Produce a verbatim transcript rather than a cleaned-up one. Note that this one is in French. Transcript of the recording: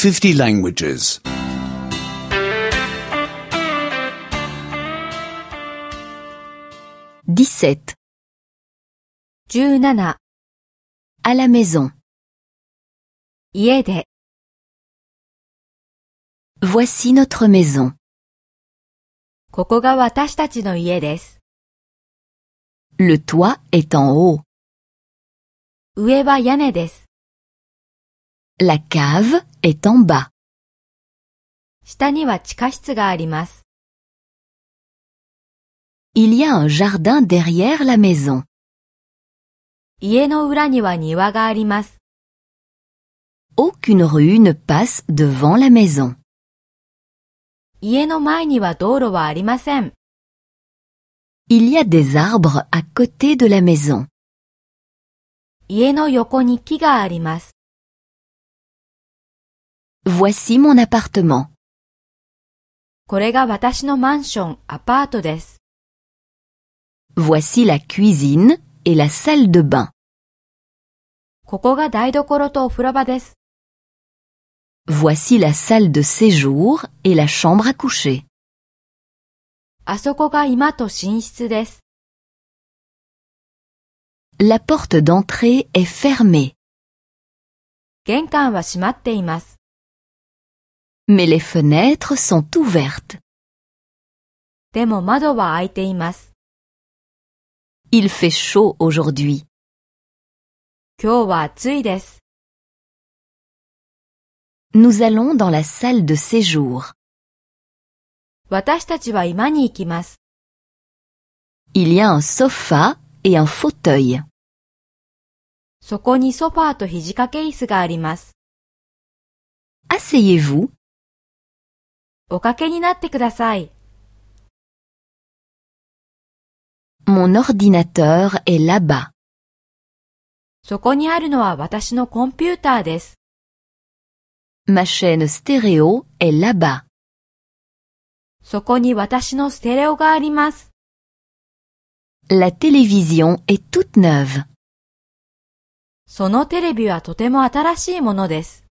fifty languages. dix-sept. じゅうなな À la maison. 家で Voici notre maison. ここが私たちの家です。 Le toit est en haut. 上は屋根です。 La cave est en bas. 下には地下室があります。 Il y a un jardin derrière la maison. 家の裏には庭があります。 Aucune rue ne passe devant la maison. 家の前には道路はありません。 Il y a des arbres à côté de la maison. 家の横に木があります。 Voici mon appartement. これが私のマンション、アパートです。 Voici la cuisine et la salle de bain. ここが台所とお風呂場です。 Voici la salle de séjour et la chambre à coucher. あそこが居間と寝室です。 La porte d'entrée est fermée, 玄関は閉まっています。 mais les fenêtres sont ouvertes. でも窓は開いています。 Il fait chaud aujourd'hui. 今日は暑いです。 Nous allons dans la salle de séjour. 私たちは居間に行きます。 Il y a un sofa et un fauteuil. そこにソファーと肘掛け椅子があります。 Asseyez-vous. おかけになってください。 Mon ordinateur est là-bas. そこにあるのは私のコンピューターです。 Ma chaîne stéréo est là-bas. そこに私のステレオがあります。 La télévision est toute neuve. そのテレビはとても新しいものです。